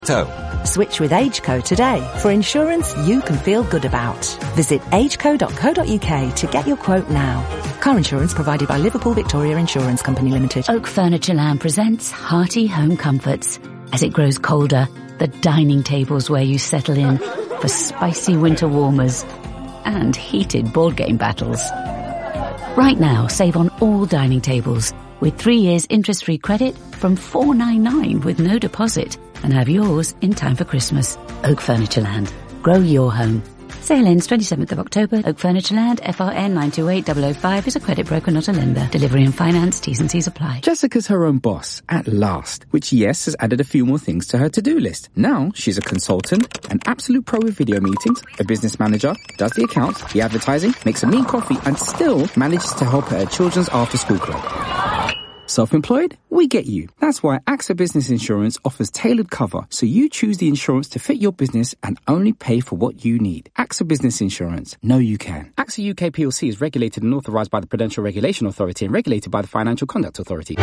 Switch with AgeCo today for insurance you can feel good about. Visit ageco.co.uk to get your quote now. Car insurance provided by Liverpool Victoria Insurance Company Limited. Oak Furnitureland presents hearty home comforts. As it grows colder, the dining table's where you settle in for spicy winter warmers and heated board game battles. Right now, save on all dining tables with 3 years interest-free credit from $4.99 with no deposit, and have yours in time for Christmas. Oak Furnitureland. Grow your home. Sale ends 27th of October. Oak Furnitureland, FRN 928005 is a credit broker, not a lender. Delivery and finance, T's and C's apply. Jessica's her own boss, at last, which, yes, has added a few more things to her to-do list. Now, she's a consultant, an absolute pro with video meetings, a business manager, does the accounts, the advertising, makes a mean coffee, and still manages to help at a children's after-school club. Self-employed? We get you. That's why AXA Business Insurance offers tailored cover, so you choose the insurance to fit your business and only pay for what you need. AXA Business Insurance. Know you can. AXA UK PLC is regulated and authorised by the Prudential Regulation Authority and regulated by the Financial Conduct Authority.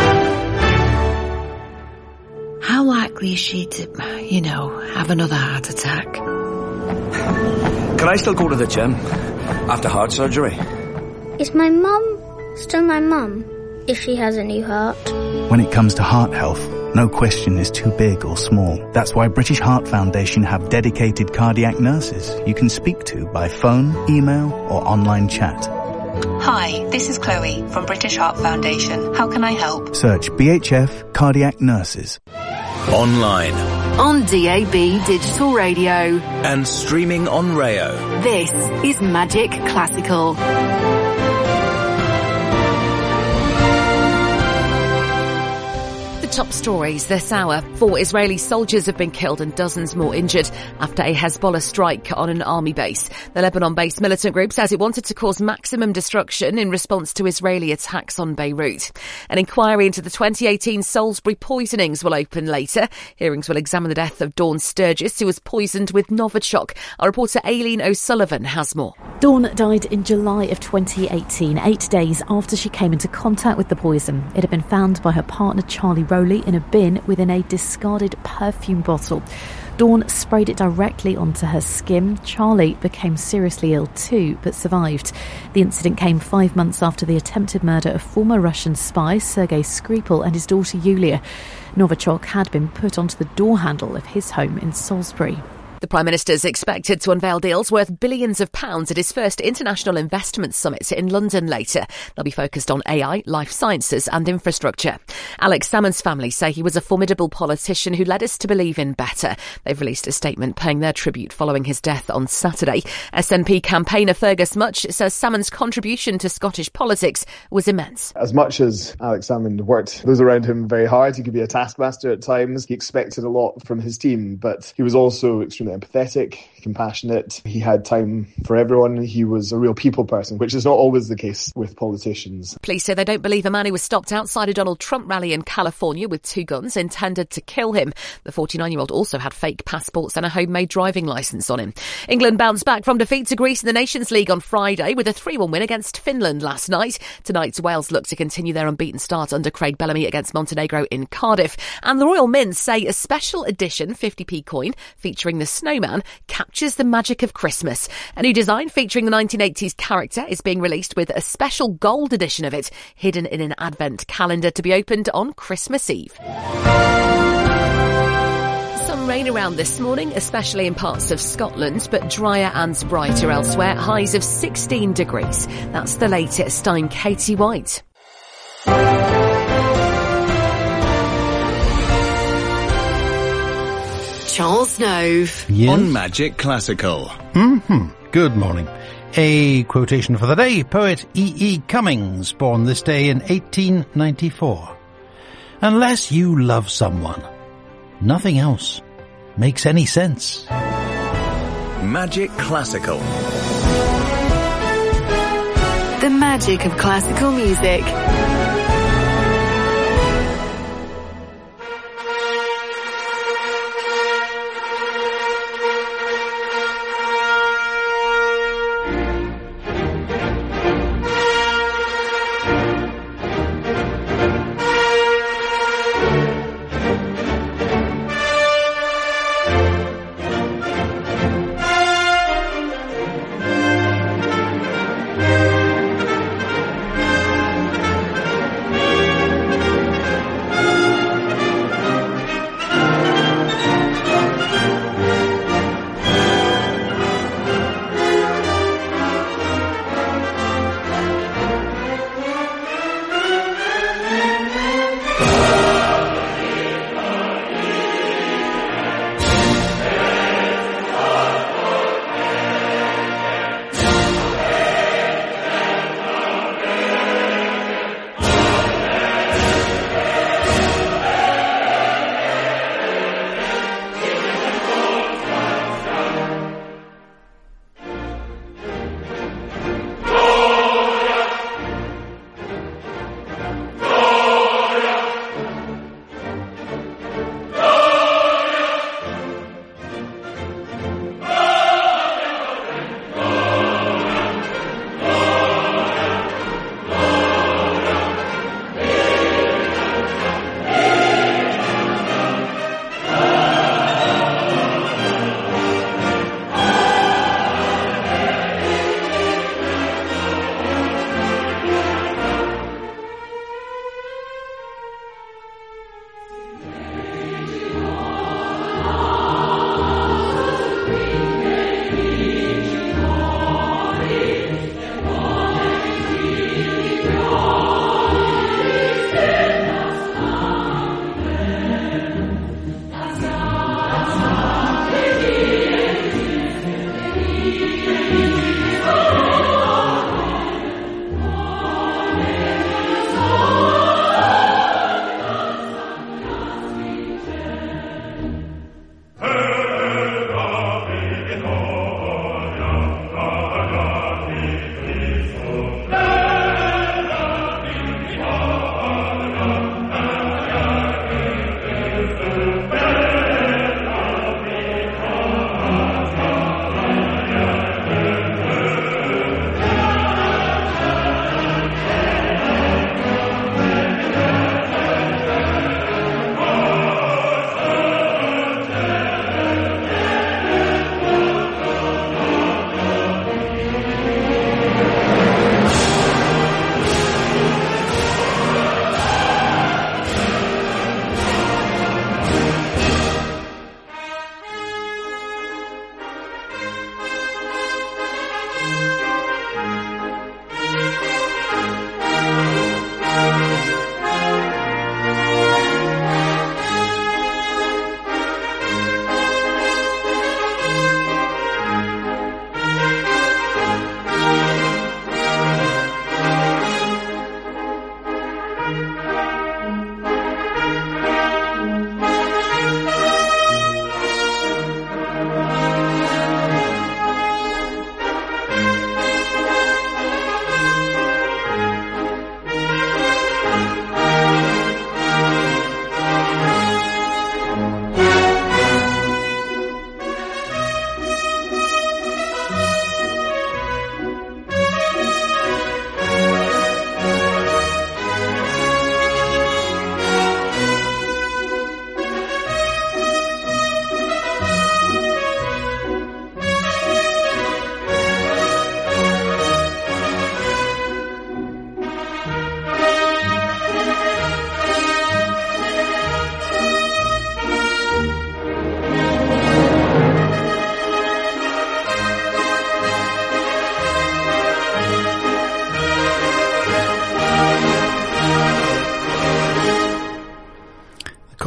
How likely is she to, have another heart attack? Can I still go to the gym after heart surgery? Is my mum still my mum if she has a new heart? When it comes to heart health, no question is too big or small. That's why British Heart Foundation have dedicated cardiac nurses you can speak to by phone, email or online chat. Hi, this is Chloe from British Heart Foundation. How can I help? Search BHF Cardiac Nurses. Online. On DAB Digital Radio. And streaming on Rayo. This is Magic Classical. Top stories this hour. 4 Israeli soldiers have been killed and dozens more injured after a Hezbollah strike on an army base. The Lebanon-based militant group says it wanted to cause maximum destruction in response to Israeli attacks on Beirut. An inquiry into the 2018 Salisbury poisonings will open later. Hearings will examine the death of Dawn Sturgis, who was poisoned with Novichok. Our reporter Aileen O'Sullivan has more. Dawn died in July of 2018, 8 days after she came into contact with the poison. It had been found by her partner Charlie Rowley in a bin within a discarded perfume bottle. Dawn sprayed it directly onto her skin. Charlie became seriously ill too, but survived. The incident came 5 months after the attempted murder of former Russian spy Sergei Skripal and his daughter Yulia. Novichok had been put onto the door handle of his home in Salisbury. The Prime Minister is expected to unveil deals worth billions of pounds at his first International Investment Summit in London later. They'll be focused on AI, life sciences and infrastructure. Alex Salmond's family say he was a formidable politician who led us to believe in better. They've released a statement paying their tribute following his death on Saturday. SNP campaigner Fergus Much says Salmond's contribution to Scottish politics was immense. As much as Alex Salmond worked those around him very hard, he could be a taskmaster at times. He expected a lot from his team, but he was also extremely empathetic, compassionate. He had time for everyone. He was a real people person, which is not always the case with politicians. Police say they don't believe a man who was stopped outside a Donald Trump rally in California with 2 guns intended to kill him. The 49-year-old also had fake passports and a homemade driving licence on him. England bounced back from defeat to Greece in the Nations League on Friday with a 3-1 win against Finland last night. Tonight, Wales look to continue their unbeaten start under Craig Bellamy against Montenegro in Cardiff. And the Royal Mint say a special edition 50p coin featuring the Snowman captures the magic of Christmas. A new design featuring the 1980s character is being released with a special gold edition of it hidden in an advent calendar to be opened on Christmas Eve. Some rain around this morning, especially in parts of Scotland, but drier and brighter elsewhere. Highs of 16 degrees. That's the latest. I'm Katie White. Charles Nove. Yes. On Magic Classical. Good morning. A quotation for the day. Poet E.E. Cummings, born this day in 1894. Unless you love someone, nothing else makes any sense. Magic Classical. The magic of classical music.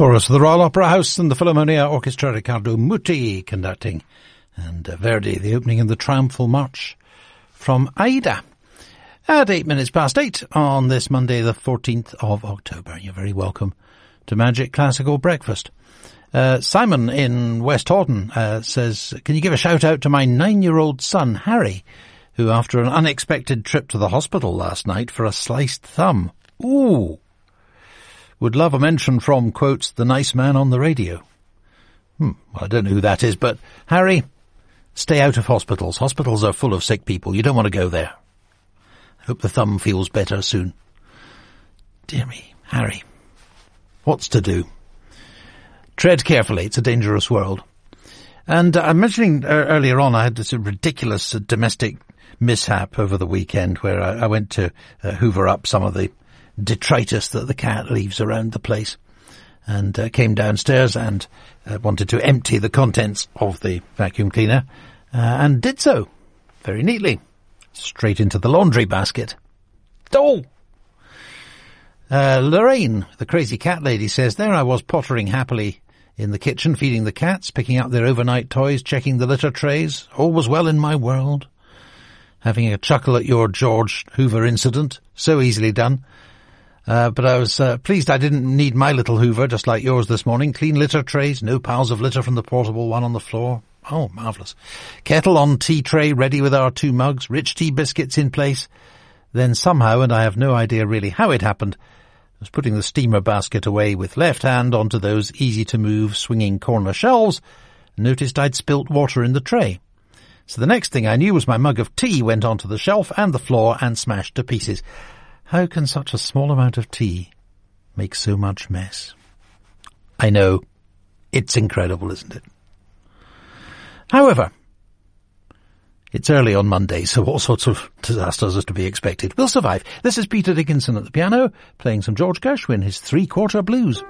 Chorus of the Royal Opera House and the Philharmonia Orchestra, Riccardo Muti conducting, and Verdi, the opening in the triumphal march from Aida. At 8:08 on this Monday, the 14th of October. You're very welcome to Magic Classical Breakfast. Simon in West Horton says, can you give a shout out to my 9-year-old son, Harry, who after an unexpected trip to the hospital last night for a sliced thumb, would love a mention from, quotes, the nice man on the radio. Well, I don't know who that is, but Harry, stay out of hospitals. Hospitals are full of sick people. You don't want to go there. I hope the thumb feels better soon. Dear me, Harry, what's to do? Tread carefully. It's a dangerous world. And I'm mentioning earlier on, I had this ridiculous domestic mishap over the weekend where I went to hoover up some of the detritus that the cat leaves around the place, and came downstairs and wanted to empty the contents of the vacuum cleaner, and did so very neatly, straight into the laundry basket. Lorraine, the crazy cat lady, says, there I was pottering happily in the kitchen, feeding the cats, picking up their overnight toys, checking the litter trays. All was well in my world. Having a chuckle at your George Hoover incident. So easily done. But I was pleased I didn't need my little Hoover, just like yours this morning. Clean litter trays, no piles of litter from the portable one on the floor. Oh, marvellous. Kettle on tea tray, ready with our 2 mugs, rich tea biscuits in place. Then somehow, and I have no idea really how it happened, I was putting the steamer basket away with left hand onto those easy-to-move swinging corner shelves, and noticed I'd spilt water in the tray. So the next thing I knew was my mug of tea went onto the shelf and the floor and smashed to pieces. How can such a small amount of tea make so much mess? I know. It's incredible, isn't it? However, it's early on Monday, so all sorts of disasters are to be expected. We'll survive. This is Peter Dickinson at the piano, playing some George Gershwin, his 3/4 blues.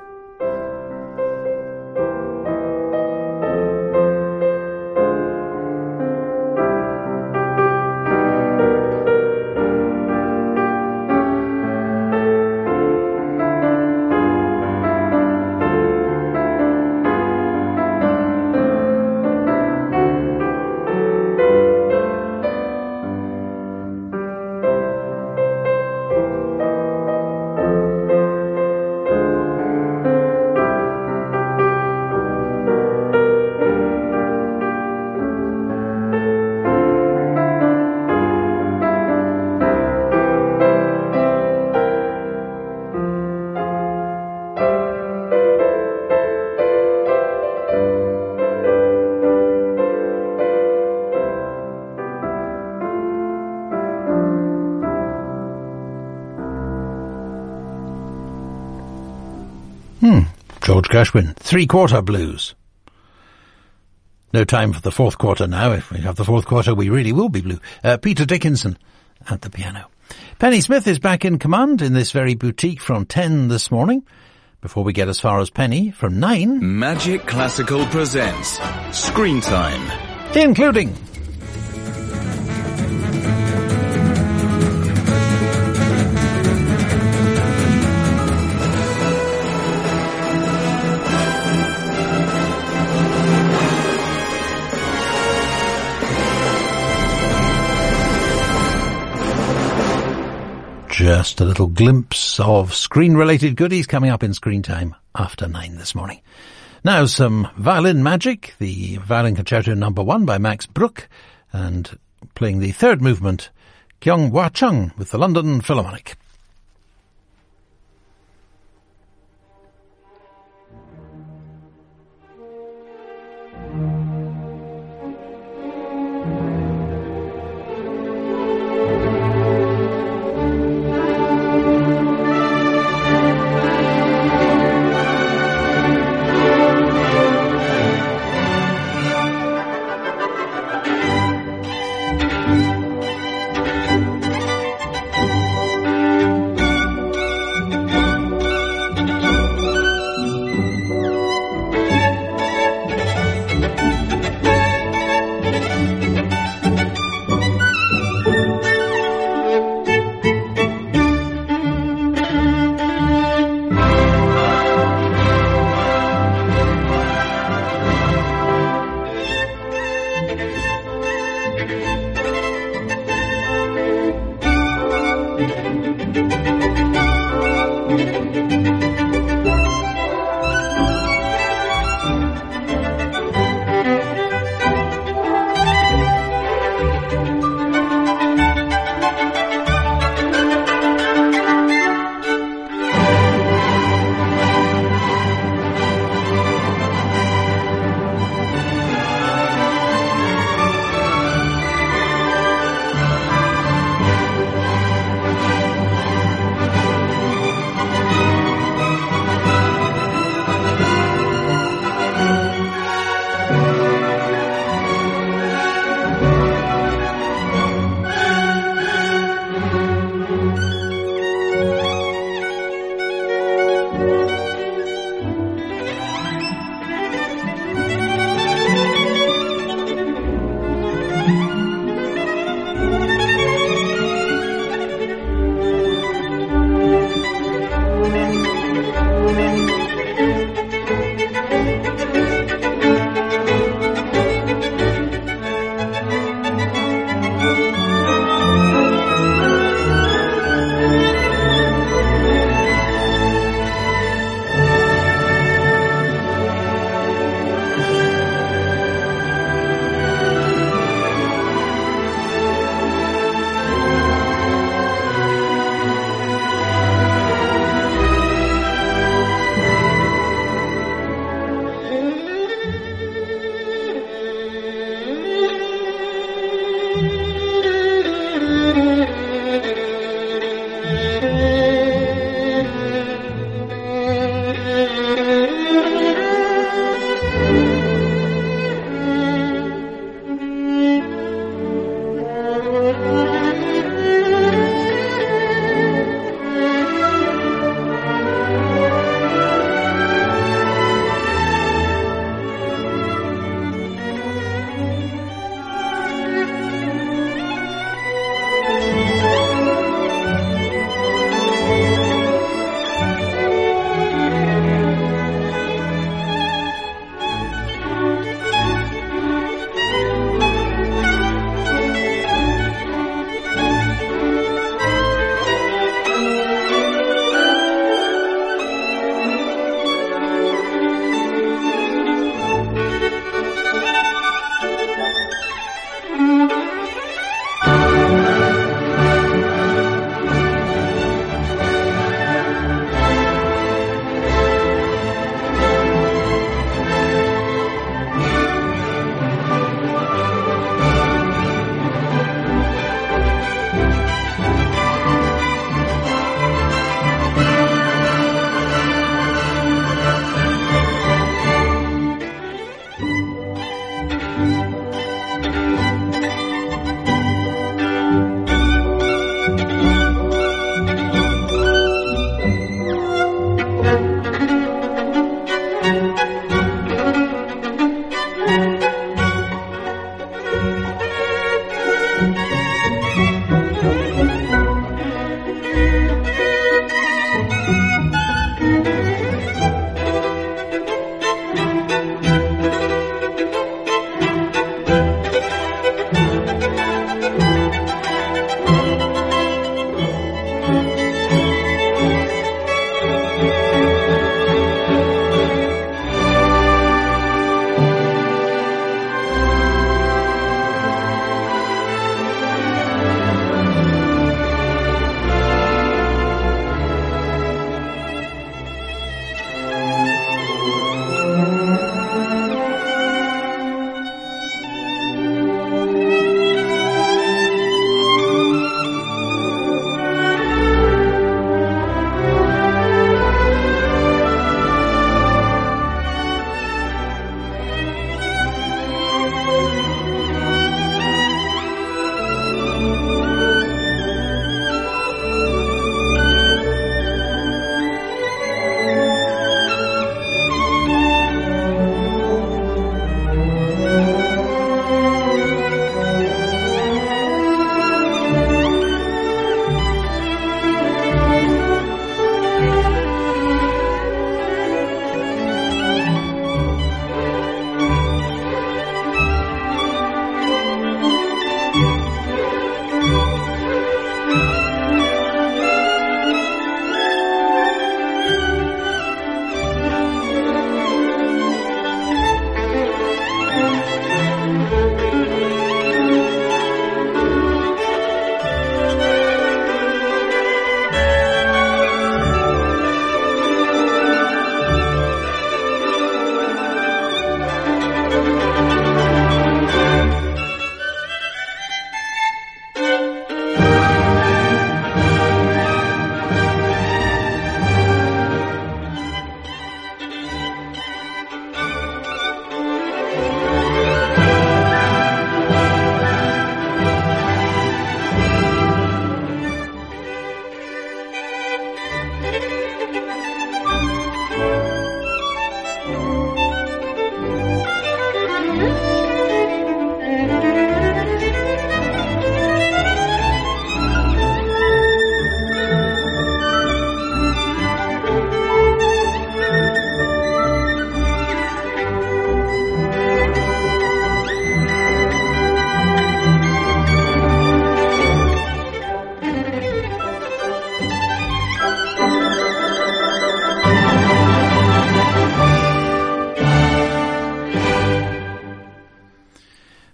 George Gershwin, 3/4 blues. No time for the 4th quarter now. If we have the 4th quarter, we really will be blue. Peter Dickinson at the piano. Penny Smith is back in command in this very boutique from 10 this morning. Before we get as far as Penny, from 9... Magic Classical presents Screen Time. Including... Just a little glimpse of screen-related goodies coming up in Screen Time after 9 this morning. Now some violin magic, the Violin Concerto No. 1 by Max Bruch, and playing the 3rd movement, Kyung Hwa Chung with the London Philharmonic.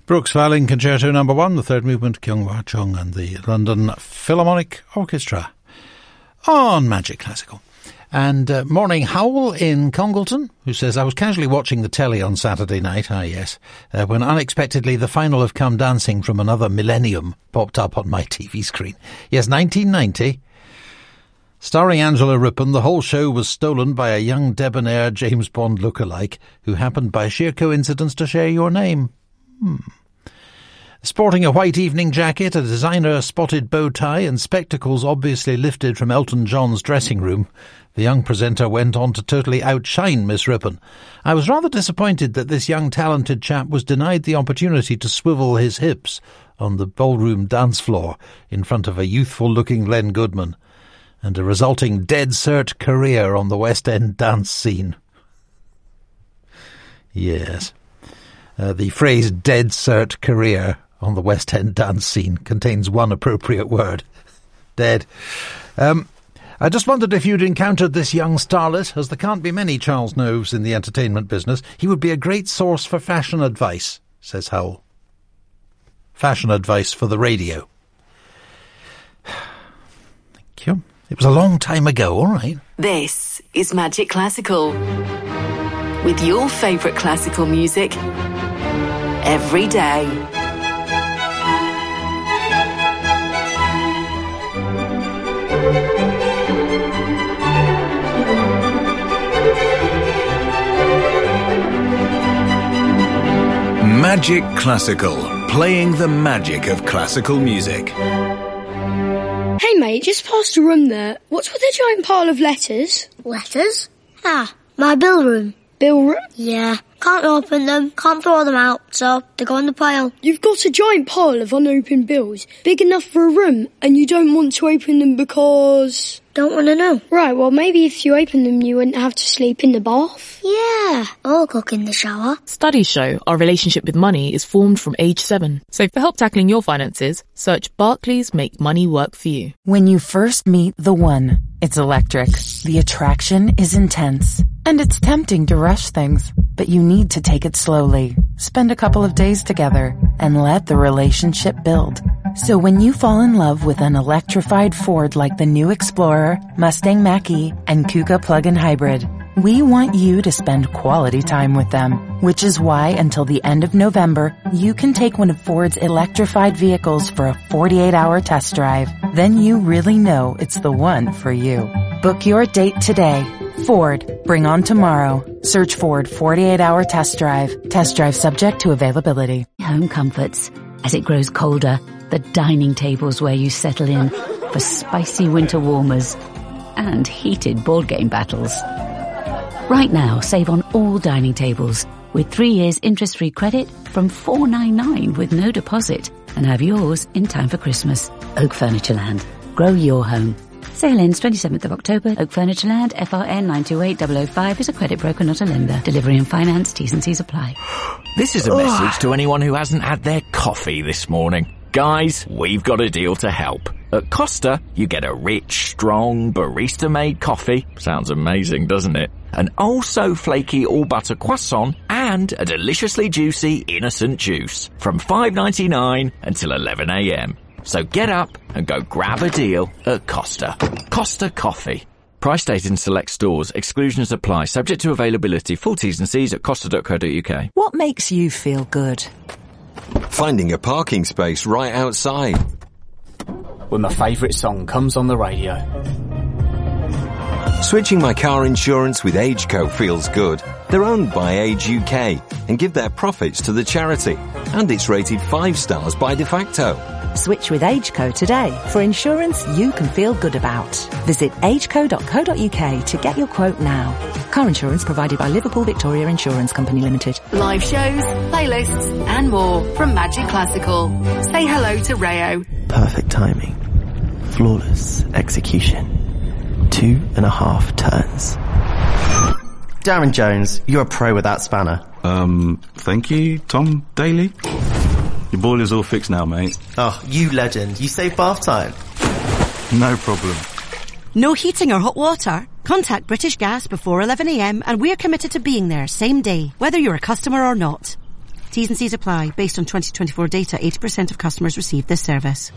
Brooks Violin Concerto No. 1, the third movement, Kyung-Wha Chung and the London Philharmonic Orchestra on Magic Classical. And morning Howell in Congleton, who says, I was casually watching the telly on Saturday night, when unexpectedly the final of Come Dancing from Another Millennium popped up on my TV screen. Yes, 1990. Starring Angela Rippon, the whole show was stolen by a young debonair James Bond lookalike who happened by sheer coincidence to share your name. Sporting a white evening jacket, a designer-spotted bow tie and spectacles obviously lifted from Elton John's dressing room, the young presenter went on to totally outshine Miss Rippon. I was rather disappointed that this young talented chap was denied the opportunity to swivel his hips on the ballroom dance floor in front of a youthful-looking Len Goodman, and a resulting dead cert career on the West End dance scene. Yes. The phrase dead cert career on the West End dance scene contains one appropriate word. Dead. I just wondered if you'd encountered this young starlet, as there can't be many Charles Noves in the entertainment business. He would be a great source for fashion advice, says Howell. Fashion advice for the radio. Thank you. It was a long time ago, all right. This is Magic Classical, with your favourite classical music every day. Magic Classical, playing the magic of classical music. Hey mate, just past the room there. What's with the giant pile of letters? Letters? Ah, my bill room. Bill room? Yeah. Can't open them, can't throw them out, so they go in the pile. You've got a giant pile of unopened bills, big enough for a room, and you don't want to open them because... Don't want to know. Right, well maybe if you open them you wouldn't have to sleep in the bath. Yeah, or cook in the shower. Studies show our relationship with money is formed from age 7. So for help tackling your finances, search Barclays Make Money Work For You. When you first meet the one, it's electric. The attraction is intense. And it's tempting to rush things. But you need to take it slowly. Spend a couple of days together and let the relationship build. So when you fall in love with an electrified Ford like the new Explorer, Mustang Mach-E, and Kuga plug-in hybrid, we want you to spend quality time with them. Which is why until the end of November, you can take one of Ford's electrified vehicles for a 48-hour test drive. Then you really know it's the one for you. Book your date today. Ford, bring on tomorrow. Search Ford 48-hour test drive. Test drive subject to availability. Home comforts. As it grows colder, the dining tables where you settle in for spicy winter warmers and heated board game battles. Right now, save on all dining tables with 3 years interest-free credit from $4.99 with no deposit, and have yours in time for Christmas. Oak Furnitureland. Grow your home. Sale ends 27th of October. Oak Furnitureland, FRN 928005 is a credit broker, not a lender. Delivery and finance, T's and C's apply. This is a message to anyone who hasn't had their coffee this morning. Guys, we've got a deal to help. At Costa, you get a rich, strong, barista-made coffee. Sounds amazing, doesn't it? An oh-so-flaky all-butter croissant and a deliciously juicy innocent juice from $5.99 until 11 a.m. So get up and go grab a deal at Costa. Costa Coffee. Price stated in select stores. Exclusions apply. Subject to availability. Full T's and C's at costa.co.uk. What makes you feel good? Finding a parking space right outside. When my favourite song comes on the radio. Switching my car insurance with AgeCo feels good. They're owned by Age UK and give their profits to the charity. And it's rated 5 stars by De Facto. Switch with AgeCo today for insurance you can feel good about. Visit ageco.co.uk to get your quote now. Car insurance provided by Liverpool Victoria Insurance Company Limited. Live shows, playlists, and more from Magic Classical. Say hello to Rayo. Perfect timing. Flawless execution. 2.5 turns. Darren Jones, you're a pro with that spanner. Thank you, Tom Daly. Your boiler's all fixed now, mate. Oh, you legend. You save bath time. No problem. No heating or hot water? Contact British Gas before 11 a.m. and we're committed to being there same day, whether you're a customer or not. T's and C's apply. Based on 2024 data, 80% of customers received this service.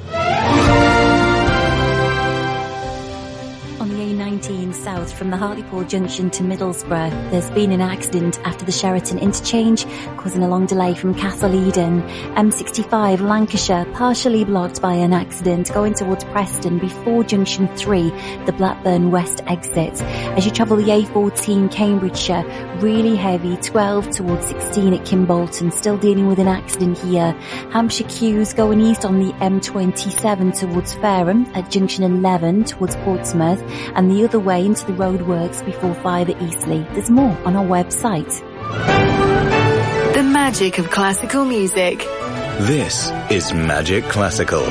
On the A19 south from the Hartlepool Junction to Middlesbrough, there's been an accident after the Sheraton interchange, causing a long delay from Castle Eden. M65 Lancashire partially blocked by an accident going towards Preston before Junction 3, the Blackburn West exit. As you travel the A14 Cambridgeshire, really heavy, 12 towards 16 at Kimbolton, still dealing with an accident here. Hampshire queues going east on the M27 towards Fareham at Junction 11 towards Portsmouth, and the other way into the roadworks before 5 at Eastleigh. There's more on our website. The magic of classical music. This is Magic Classical.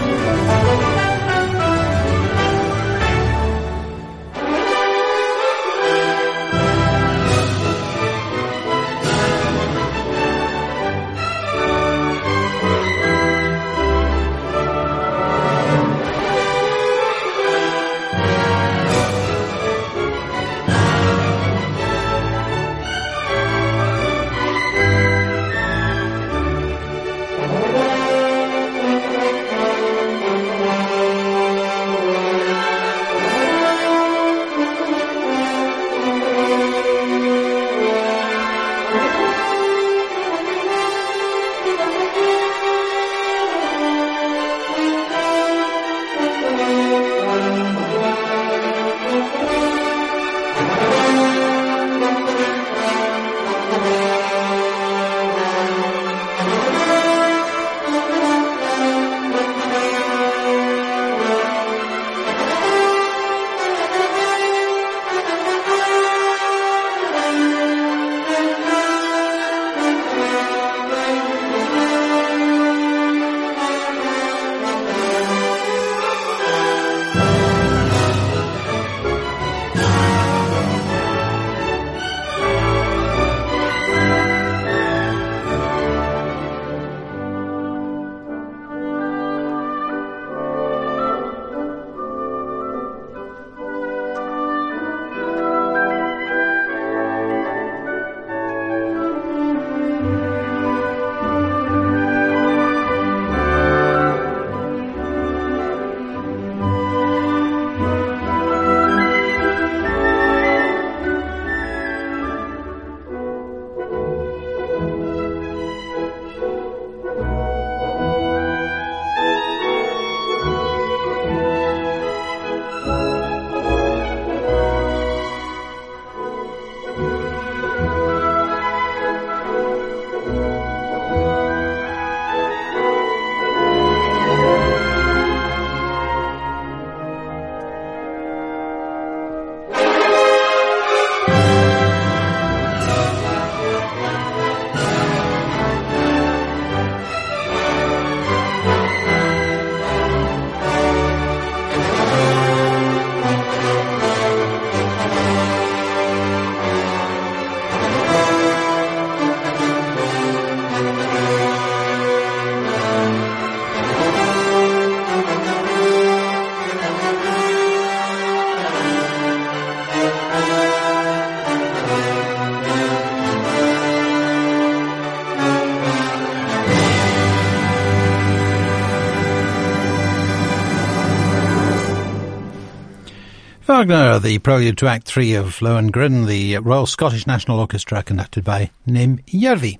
Wagner, the prelude to Act 3 of Lohengrin, the Royal Scottish National Orchestra, conducted by Nim Järvi.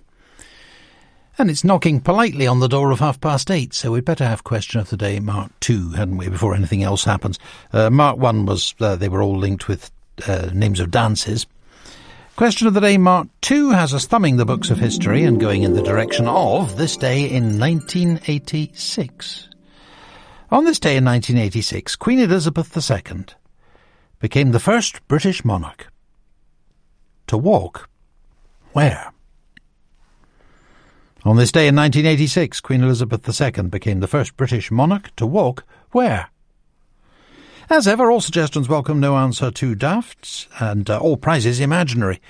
And it's knocking politely on the door of 8:30, so we'd better have question of the day, Mark 2, hadn't we, before anything else happens. Mark 1 was, they were all linked with names of dances. Question of the day, Mark 2, has us thumbing the books of history and going in the direction of this day in 1986. On this day in 1986, Queen Elizabeth II became the first British monarch to walk where? On this day in 1986, Queen Elizabeth II became the first British monarch to walk where? As ever, all suggestions welcome, no answer too daft, and all prizes imaginary.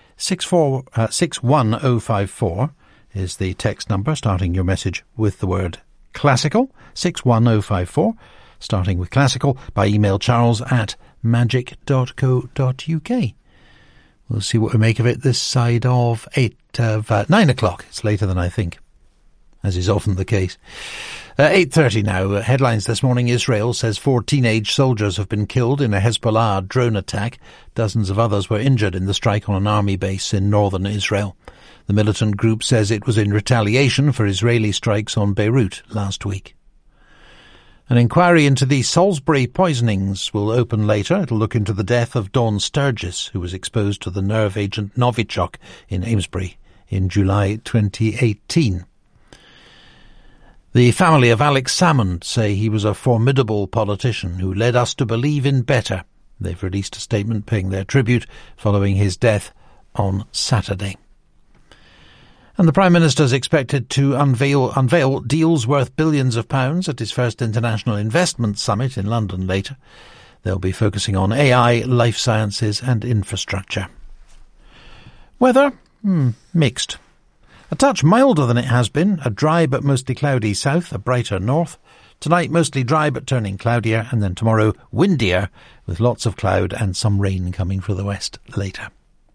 61054 is the text number, starting your message with the word classical. 61054, starting with classical, by email charles@magic.co.uk. We'll see what we make of it this side of 9 o'clock. It's later than I think, as is often the case. 8:30 now. Headlines this morning. Israel says 4 teenage soldiers have been killed in a Hezbollah drone attack. Dozens of others were injured in the strike on an army base in northern Israel. The militant group says it was in retaliation for Israeli strikes on Beirut last week. An inquiry into the Salisbury poisonings will open later. It'll look into the death of Dawn Sturgis, who was exposed to the nerve agent Novichok in Amesbury in July 2018. The family of Alex Salmond say he was a formidable politician who led us to believe in better. They've released a statement paying their tribute following his death on Saturday. And the Prime Minister is expected to unveil deals worth billions of pounds at his first International Investment Summit in London later. They'll be focusing on AI, life sciences and infrastructure. Weather? Mixed. A touch milder than it has been, a dry but mostly cloudy south, a brighter north. Tonight mostly dry but turning cloudier, and then tomorrow windier with lots of cloud and some rain coming from the west later.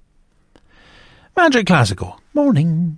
Magic Classical. Morning.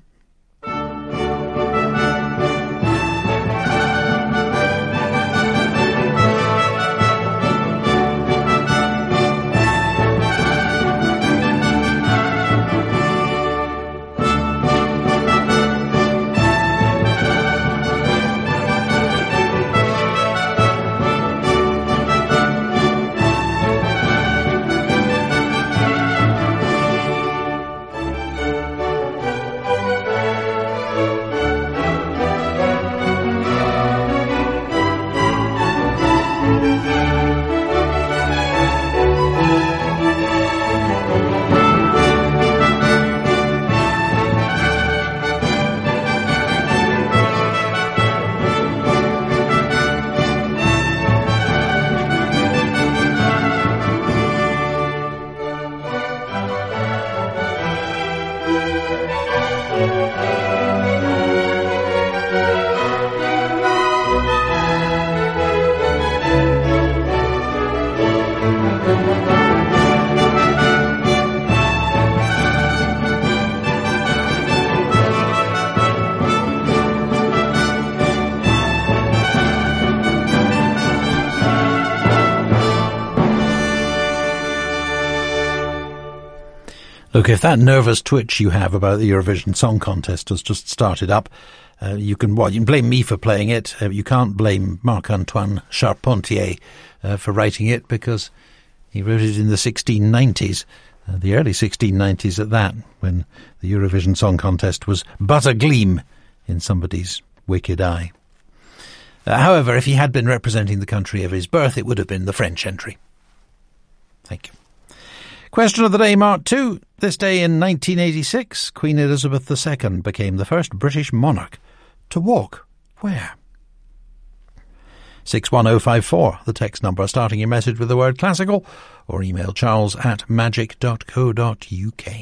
Look, if that nervous twitch you have about the Eurovision Song Contest has just started up, you can blame me for playing it. You can't blame Marc-Antoine Charpentier for writing it, because he wrote it in the 1690s, the early 1690s at that, when the Eurovision Song Contest was but a gleam in somebody's wicked eye. However, if he had been representing the country of his birth, it would have been the French entry. Thank you. Question of the day, Mark 2. This day in 1986, Queen Elizabeth II became the first British monarch to walk where? 61054, the text number, starting your message with the word classical, or email charles@magic.co.uk.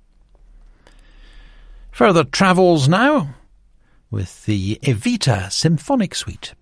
Further travels now with the Evita Symphonic Suite.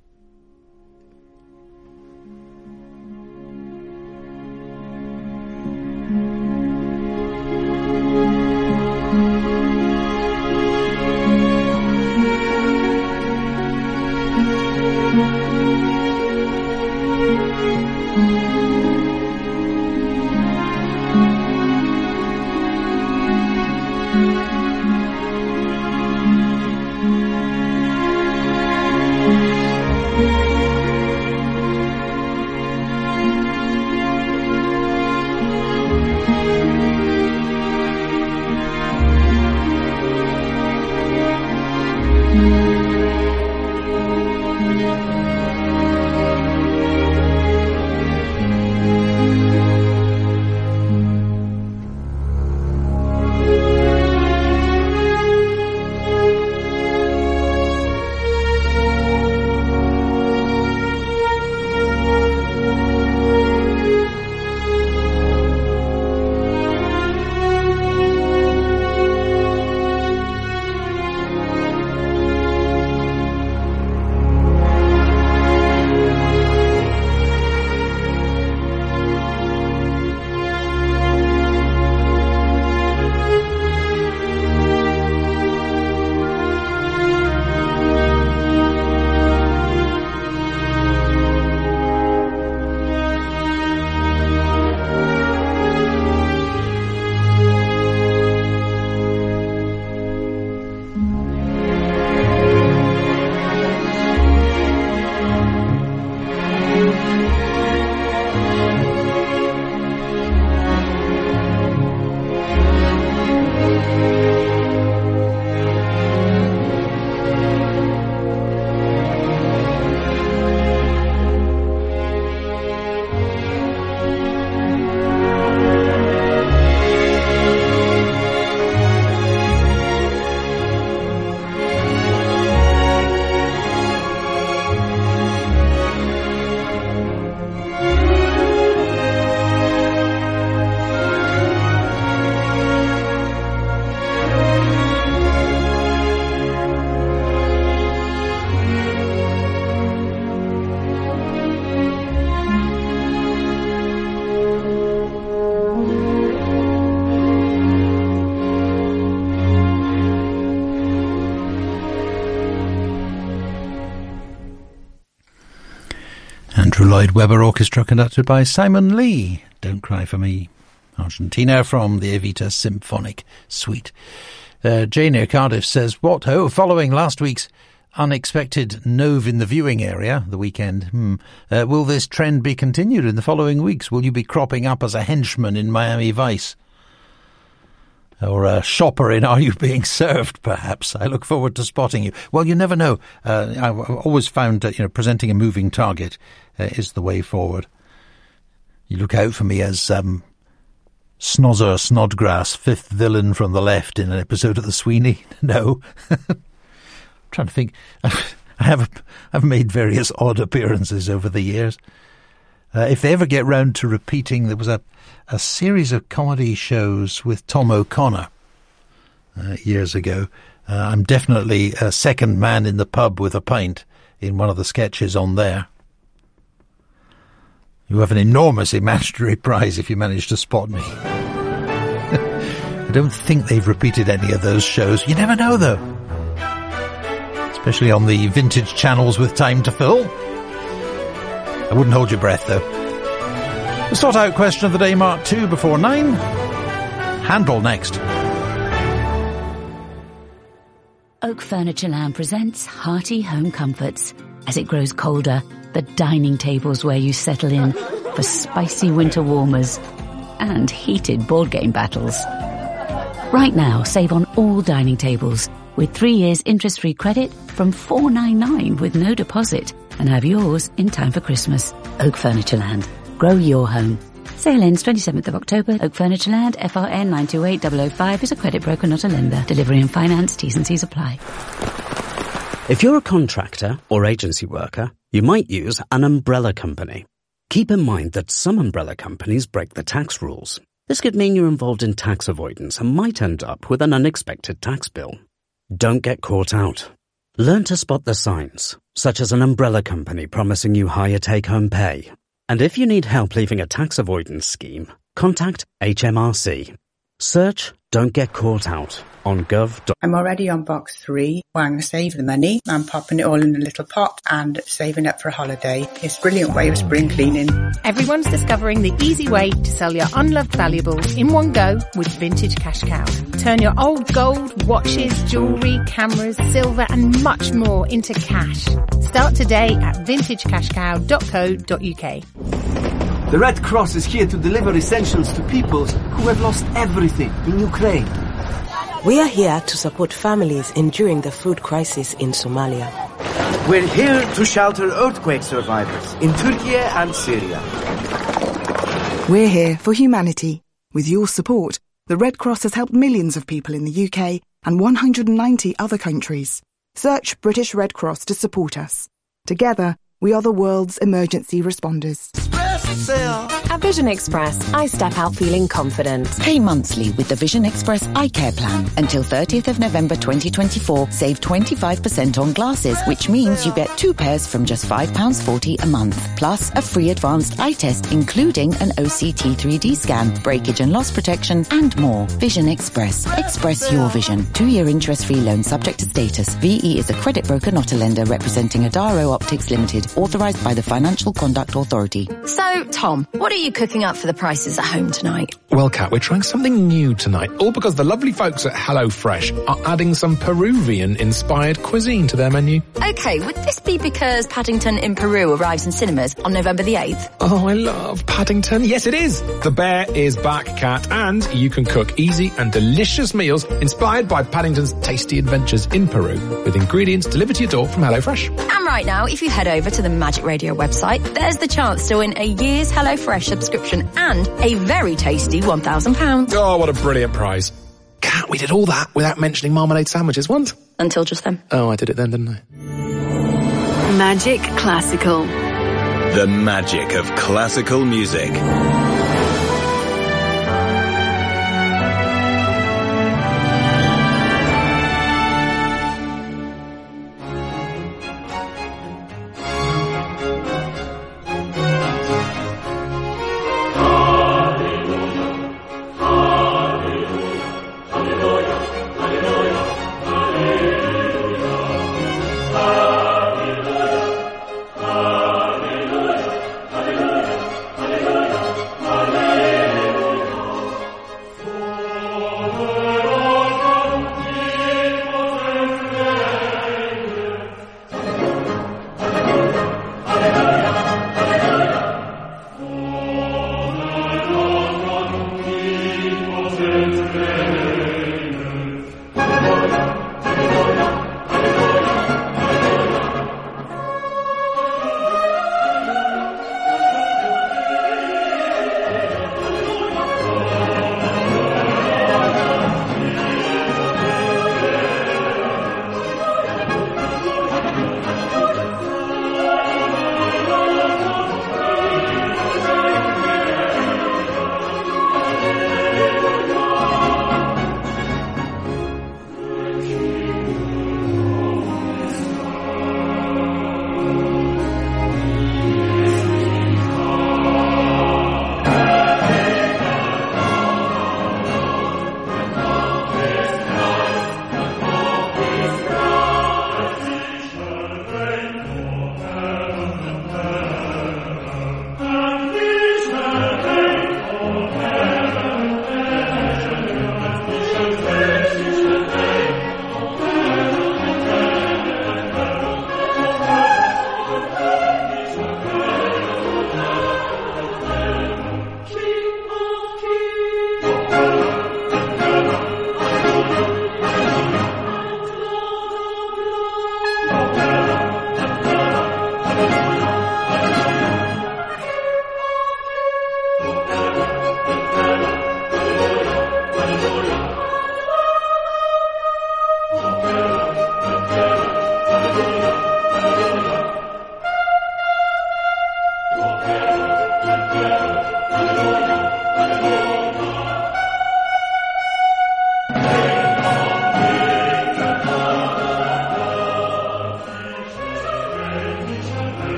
Andrew Lloyd Webber Orchestra conducted by Simon Lee. Don't Cry for Me. Argentina from the Evita Symphonic Suite. Jane near Cardiff says, what ho, following last week's unexpected Nove in the viewing area, the weekend, will this trend be continued in the following weeks? Will you be cropping up as a henchman in Miami Vice? Or a shopper in Are You Being Served, perhaps? I look forward to spotting you. Well, you never know. I've always found that, presenting a moving target is the way forward. You look out for me as Snozzer Snodgrass, fifth villain from the left in an episode of The Sweeney. No. I'm trying to think. I've made various odd appearances over the years. If they ever get round to repeating, there was a series of comedy shows with Tom O'Connor years ago. I'm definitely a second man in the pub with a pint in one of the sketches on there. You have an enormous imaginary prize if you manage to spot me. I don't think they've repeated any of those shows. You never know, though. Especially on the vintage channels with time to fill. I wouldn't hold your breath, though. The sort-out question of the day, Mark 2 before 9. Handle next. Oak Furnitureland presents hearty home comforts. As it grows colder, the dining tables where you settle in for spicy winter warmers and heated board game battles. Right now, save on all dining tables with 3 years interest-free credit from $4.99 with no deposit, and have yours in time for Christmas. Oak Furnitureland. Grow your home. Sale ends 27th of October. Oak Furnitureland, FRN 928005 is a credit broker, not a lender. Delivery and finance, T's and C's apply. If you're a contractor or agency worker, you might use an umbrella company. Keep in mind that some umbrella companies break the tax rules. This could mean you're involved in tax avoidance and might end up with an unexpected tax bill. Don't get caught out. Learn to spot the signs, such as an umbrella company promising you higher take-home pay. And if you need help leaving a tax avoidance scheme, contact HMRC. Search Don't Get Caught Out on gov. I'm already on box 3. Well, I'm going to save the money. I'm popping it all in a little pot and saving up for a holiday. It's a brilliant way of spring cleaning. Everyone's discovering the easy way to sell your unloved valuables in one go with Vintage Cash Cow. Turn your old gold, watches, jewellery, cameras, silver and much more into cash. Start today at vintagecashcow.co.uk. The Red Cross is here to deliver essentials to people who have lost everything in Ukraine. We are here to support families enduring the food crisis in Somalia. We're here to shelter earthquake survivors in Turkey and Syria. We're here for humanity. With your support, the Red Cross has helped millions of people in the UK and 190 other countries. Search British Red Cross to support us. Together, we are the world's emergency responders. At Vision Express, I step out feeling confident. Pay monthly with the Vision Express Eye Care Plan. Until 30th of November 2024, save 25% on glasses, which means you get 2 pairs from just £5.40 a month. Plus, a free advanced eye test, including an OCT 3D scan, breakage and loss protection, and more. Vision Express. Express your vision. 2-year interest-free loan subject to status. VE is a credit broker, not a lender, representing Adaro Optics Limited, authorised by the Financial Conduct Authority. So, Tom, what are you cooking up for the prices at home tonight? Well, Kat, we're trying something new tonight, all because the lovely folks at HelloFresh are adding some Peruvian-inspired cuisine to their menu. Okay, would this be because Paddington in Peru arrives in cinemas on November the 8th? Oh, I love Paddington. Yes, it is. The bear is back, Kat, and you can cook easy and delicious meals inspired by Paddington's tasty adventures in Peru, with ingredients delivered to your door from HelloFresh. And right now, if you head over to the Magic Radio website, there's the chance to win a year's HelloFresh subscription and a very tasty £1,000. Oh, what a brilliant prize. Kat, we did all that without mentioning marmalade sandwiches once. Until just then. Oh, I did it then, didn't I? Magic Classical. The magic of classical music.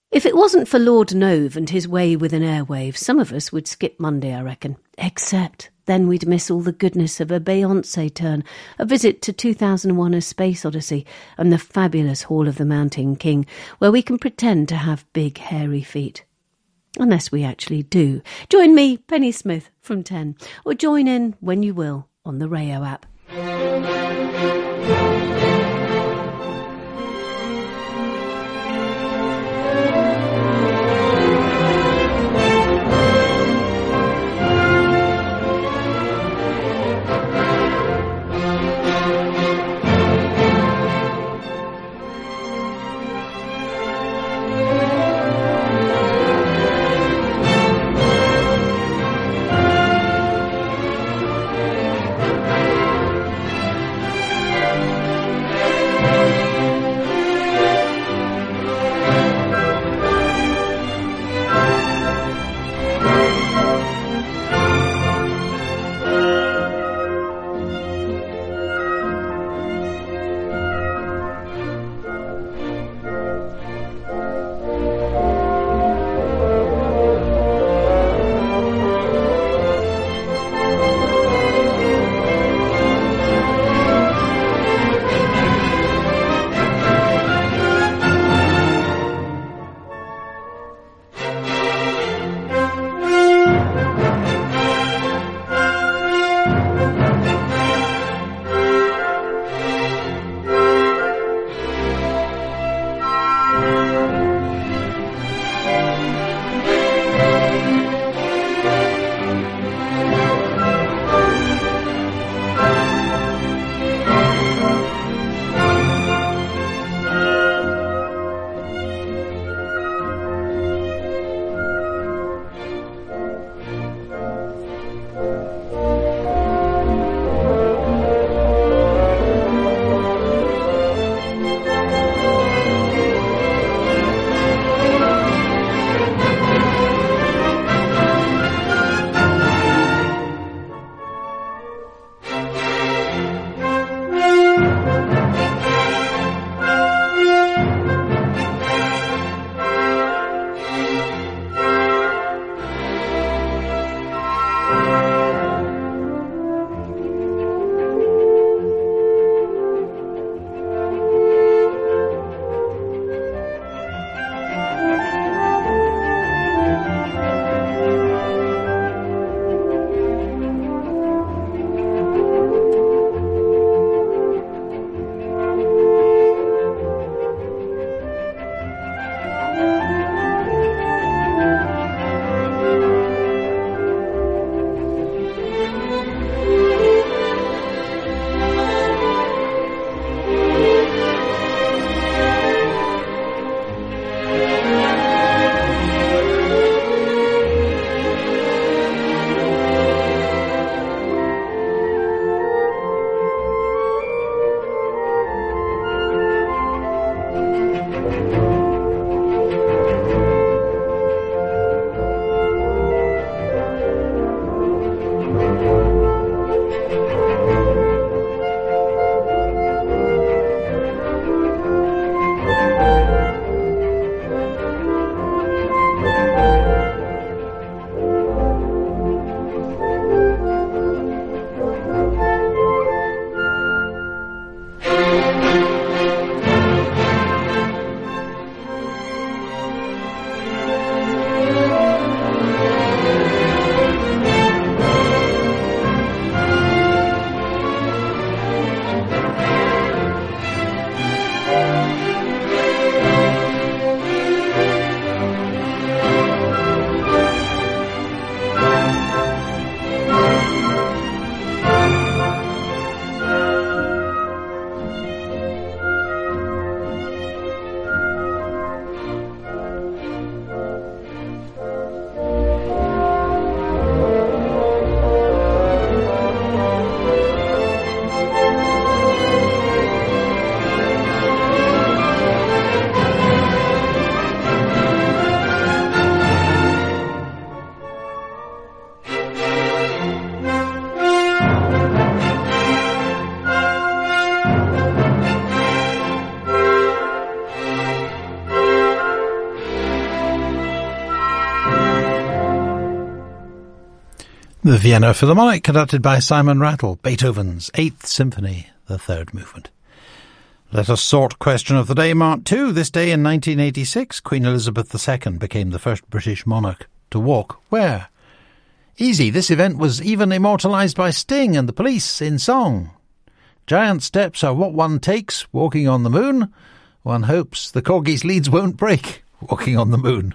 If it wasn't for Lord Nove and his way with an airwave, some of us would skip Monday, I reckon. Except then we'd miss all the goodness of a Beyoncé turn, a visit to 2001: A Space Odyssey, and the fabulous Hall of the Mountain King, where we can pretend to have big hairy feet. Unless we actually do. Join me, Penny Smith, from 10, or join in when you will on the Rayo app. The Vienna Philharmonic, conducted by Simon Rattle, Beethoven's 8th Symphony, the 3rd movement. Let us sort question of the day, Mark 2. This day in 1986, Queen Elizabeth II became the first British monarch to walk where? Easy, this event was even immortalised by Sting and the Police in song. Giant steps are what one takes, walking on the moon. One hopes the corgi's leads won't break, walking on the moon.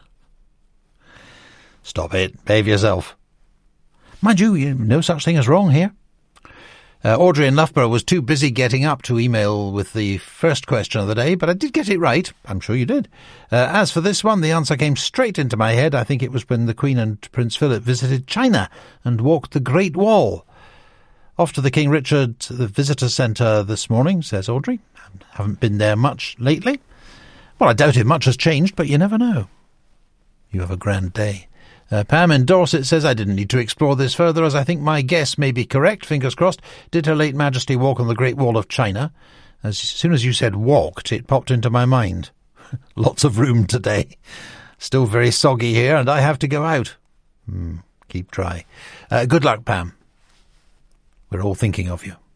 Stop it, behave yourself. Mind you, no such thing as wrong here. Audrey in Loughborough was too busy getting up to email with the first question of the day, but I did get it right. I'm sure you did. As for this one, the answer came straight into my head. I think it was when the Queen and Prince Philip visited China and walked the Great Wall. Off to the King Richard the Visitor Centre this morning, says Audrey. Haven't been there much lately. Well, I doubt if much has changed, but you never know. You have a grand day. Pam in Dorset says, I didn't need to explore this further as I think my guess may be correct, fingers crossed. Did Her Late Majesty walk on the Great Wall of China? As soon as you said walked, it popped into my mind. Lots of room today. Still very soggy here and I have to go out. Keep dry. Good luck, Pam. We're all thinking of you.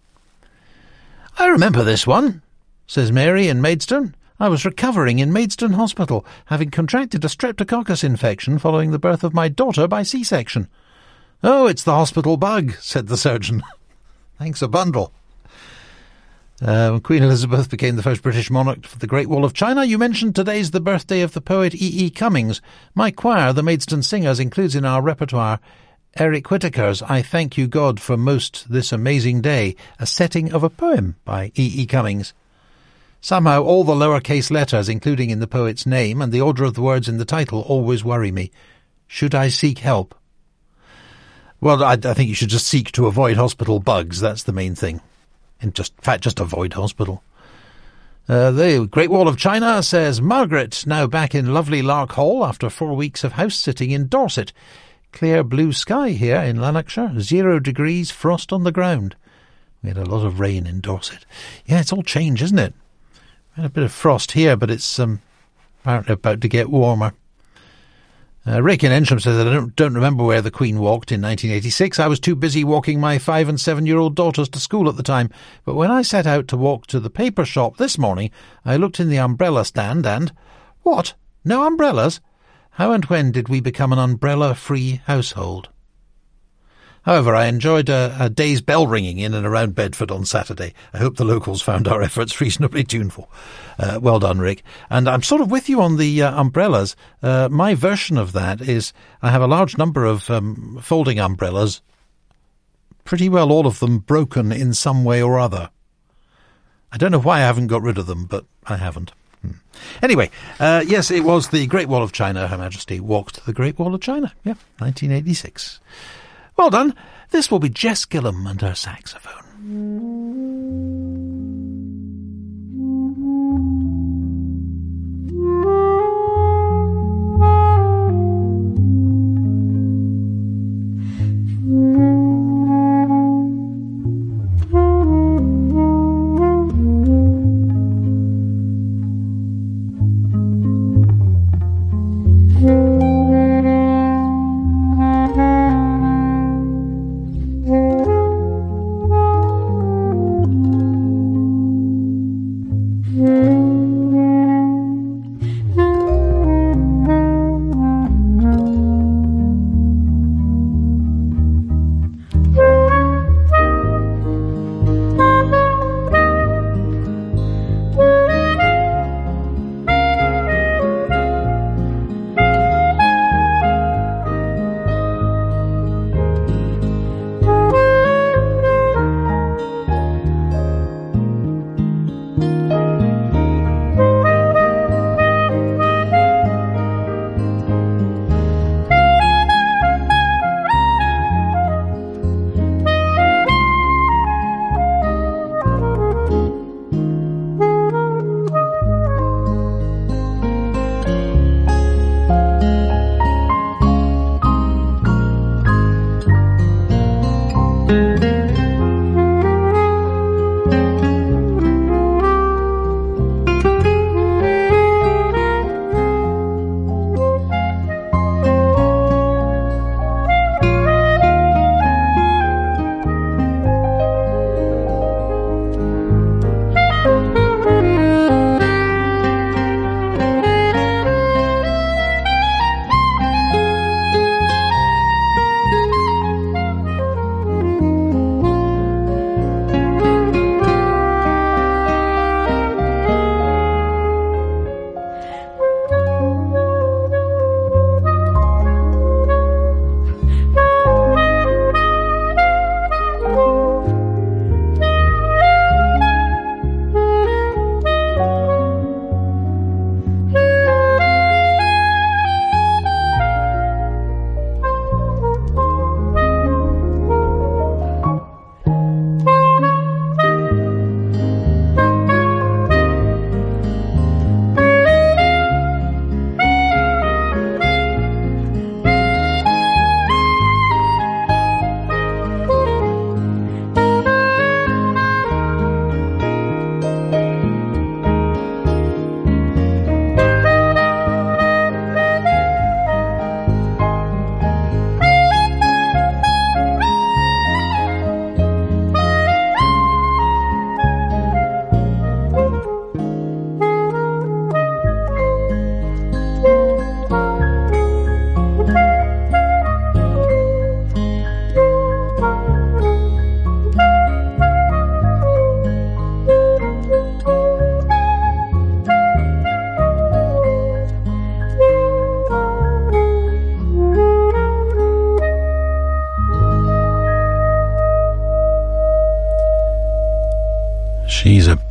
I remember this one, says Mary in Maidstone. I was recovering in Maidstone Hospital, having contracted a streptococcus infection following the birth of my daughter by C-section. Oh, it's the hospital bug, said the surgeon. Thanks a bundle. Queen Elizabeth became the first British monarch for the Great Wall of China. You mentioned today's the birthday of the poet E.E. Cummings. My choir, the Maidstone Singers, includes in our repertoire Eric Whittaker's I Thank You God for Most This Amazing Day, a setting of a poem by E.E. Cummings. Somehow all the lowercase letters, including in the poet's name, and the order of the words in the title always worry me. Should I seek help? Well, I think you should just seek to avoid hospital bugs. That's the main thing. In fact, just avoid hospital. The Great Wall of China, says Margaret, now back in lovely Lark Hall after 4 weeks of house-sitting in Dorset. Clear blue sky here in Lanarkshire, 0 degrees, frost on the ground. We had a lot of rain in Dorset. Yeah, it's all changed, isn't it? We had a bit of frost here, but it's apparently about to get warmer. Rick in Ensham says, I don't remember where the Queen walked in 1986. I was too busy walking my 5- and 7-year-old daughters to school at the time. But when I set out to walk to the paper shop this morning, I looked in the umbrella stand and... What? No umbrellas? How and when did we become an umbrella-free household? However, I enjoyed a day's bell ringing in and around Bedford on Saturday. I hope the locals found our efforts reasonably tuneful. Well done, Rick. And I'm sort of with you on the umbrellas. My version of that is I have a large number of folding umbrellas, pretty well all of them broken in some way or other. I don't know why I haven't got rid of them, but I haven't. Anyway, yes, it was the Great Wall of China. Her Majesty walked the Great Wall of China. Yeah, 1986. Well done. This will be Jess Gillum and her saxophone.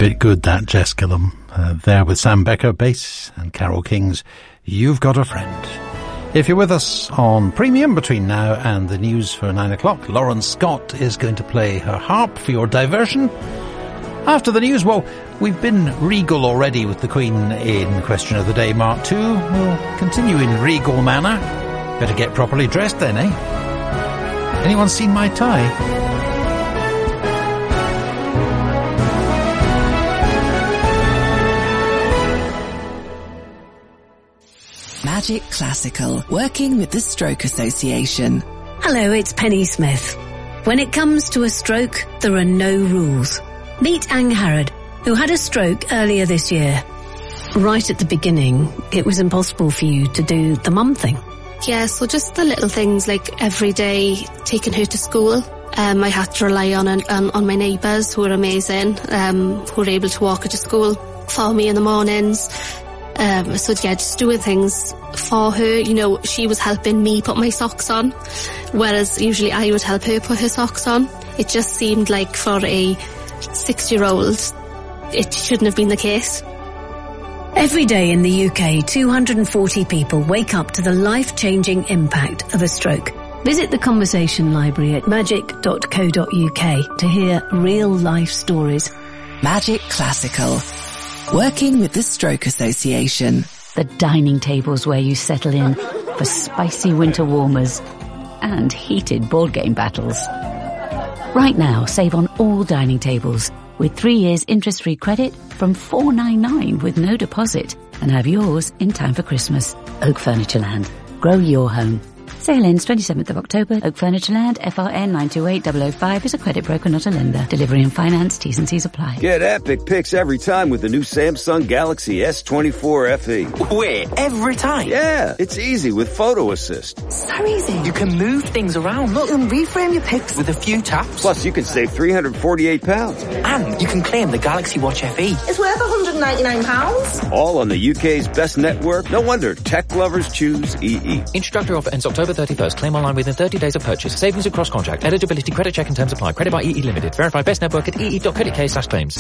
bit good, that, Jess Gillum. There with Sam Becker, bass, and Carol King's You've Got a Friend. If you're with us on Premium between now and the news for 9 o'clock, Lauren Scott is going to play her harp for your diversion. After the news, well, we've been regal already with the Queen in Question of the Day Mark II. We'll continue in regal manner. Better get properly dressed then, eh? Anyone seen my tie? Magic Classical, working with the Stroke Association. Hello, it's Penny Smith. When it comes to a stroke, there are no rules. Meet Ang Harrod, who had a stroke earlier this year. Right at the beginning, it was impossible for you to do the mum thing. Yeah, so just the little things like every day taking her to school. I had to rely on my neighbours who were amazing, who were able to walk her to school for me in the mornings. So yeah, just doing things for her. You know, she was helping me put my socks on, whereas usually I would help her put her socks on. It just seemed like for a 6-year-old, it shouldn't have been the case. Every day in the UK, 240 people wake up to the life-changing impact of a stroke. Visit the Conversation Library at magic.co.uk to hear real-life stories. Magic Classical, working with the Stroke Association. The dining tables where you settle in for spicy winter warmers and heated board game battles. Right now, save on all dining tables with 3 years interest-free credit from $4.99 with no deposit, and have yours in time for Christmas. Oak Furnitureland. Grow your home. Sale ends 27th of October. Oak Furnitureland, FRN 928005 is a credit broker, not a lender. Delivery and finance, T's and C's apply. Get epic pics every time with the new Samsung Galaxy S24 FE. Wait, every time? Yeah, it's easy with Photo Assist. So easy. You can move things around. Look, and reframe your pics with a few taps. Plus, you can save £348. And you can claim the Galaxy Watch FE. It's worth £199. All on the UK's best network. No wonder tech lovers choose EE. Introductory offer ends October 31st. Claim online within 30 days of purchase. Savings across contract. Eligibility, credit check and terms apply. Credit by EE Limited. Verify best network at ee.co.uk/claims.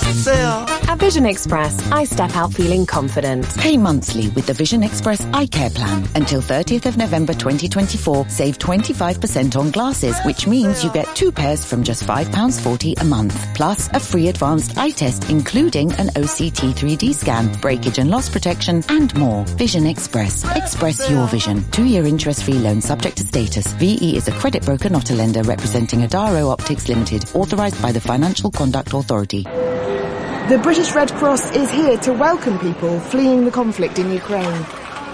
At Vision Express, I step out feeling confident. Pay monthly with the Vision Express Eye Care Plan. Until 30th of November 2024, save 25% on glasses, which means you get 2 pairs from just £5.40 a month. Plus, a free advanced eye test, including an OCT 3D scan, breakage and loss protection, and more. Vision Express. Express your vision. 2-year interest-free loan subject to status. VE is a credit broker, not a lender, representing Adaro Optics Limited, authorised by the Financial Conduct Authority. The British Red Cross is here to welcome people fleeing the conflict in Ukraine.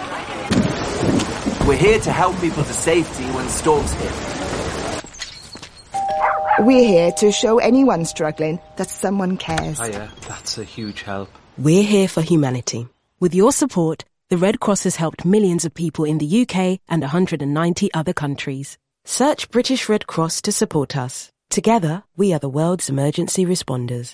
We're here to help people to safety when storms hit. We're here to show anyone struggling that someone cares. Oh yeah, that's a huge help. We're here for humanity. With your support, the Red Cross has helped millions of people in the UK and 190 other countries. Search British Red Cross to support us. Together, we are the world's emergency responders.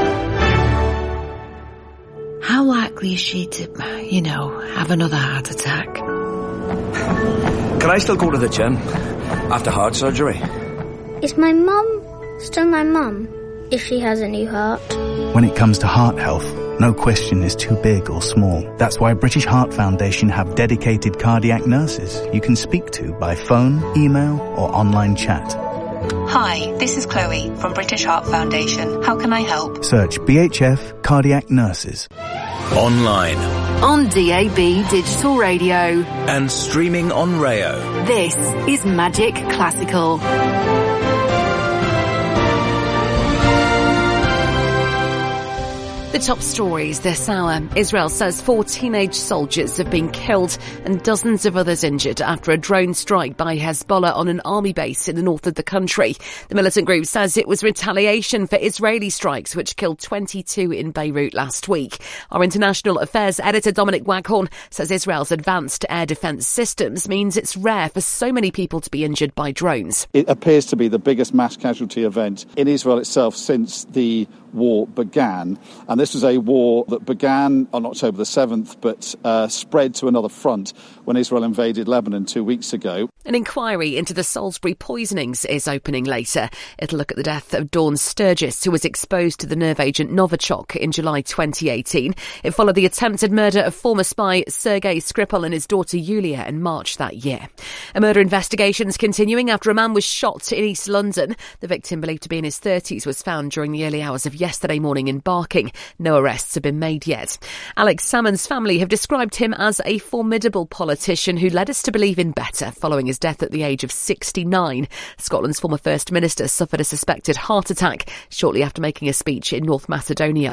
How likely is she to, have another heart attack? Can I still go to the gym after heart surgery? Is my mum still my mum if she has a new heart? When it comes to heart health, no question is too big or small. That's why British Heart Foundation have dedicated cardiac nurses you can speak to by phone, email or online chat. Hi, this is Chloe from British Heart Foundation. How can I help? Search BHF Cardiac Nurses. Online. On DAB Digital Radio. And streaming on Rayo. This is Magic Classical. The top stories this hour. Israel says 4 teenage soldiers have been killed and dozens of others injured after a drone strike by Hezbollah on an army base in the north of the country. The militant group says it was retaliation for Israeli strikes which killed 22 in Beirut last week. Our international affairs editor Dominic Waghorn says Israel's advanced air defence systems means it's rare for so many people to be injured by drones. It appears to be the biggest mass casualty event in Israel itself since the war began. And this was a war that began on October the 7th, but spread to another front when Israel invaded Lebanon 2 weeks ago. An inquiry into the Salisbury poisonings is opening later. It'll look at the death of Dawn Sturgis, who was exposed to the nerve agent Novichok in July 2018. It followed the attempted murder of former spy Sergei Skripal and his daughter Yulia in March that year. A murder investigation is continuing after a man was shot in East London. The victim, believed to be in his 30s, was found during the early hours of yesterday morning in Barking. No arrests have been made yet. Alex Salmond's family have described him as a formidable politician who led us to believe in better following his death at the age of 69. Scotland's former First Minister suffered a suspected heart attack shortly after making a speech in North Macedonia